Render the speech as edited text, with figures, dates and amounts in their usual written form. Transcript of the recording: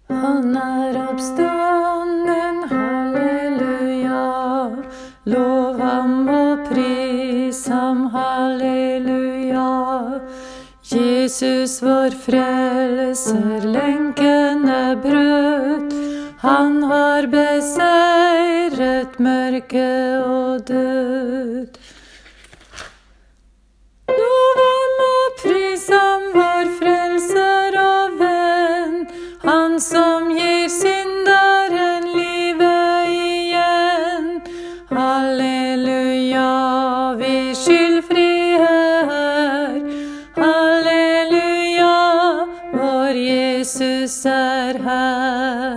Han oppstanden, halleluja. Lov ham og pris ham, halleluja. Jesus vår frelser, lenken brutt. Han har beseiret mørke og død. Lov ham og pris ham, vår frelser og venn, han som gir synderen livet igjen. Halleluja, vi skyldfrie her. Halleluja, vår Jesus her.